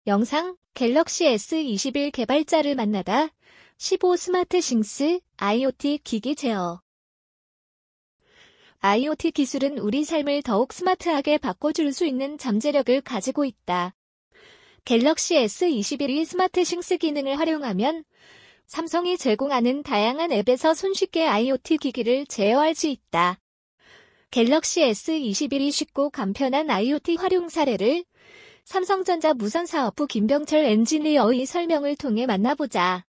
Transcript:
영상, 갤럭시 S21 개발자를 만나다. 15 스마트싱스 IoT 기기 제어. IoT 기술은 우리 삶을 더욱 스마트하게 바꿔줄 수 있는 잠재력을 가지고 있다. 갤럭시 S21이 스마트싱스 기능을 활용하면 삼성이 제공하는 다양한 앱에서 손쉽게 IoT 기기를 제어할 수 있다. 갤럭시 S21이 쉽고 간편한 IoT 활용 사례를 삼성전자 무선사업부 김병철 엔지니어의 설명을 통해 만나보자.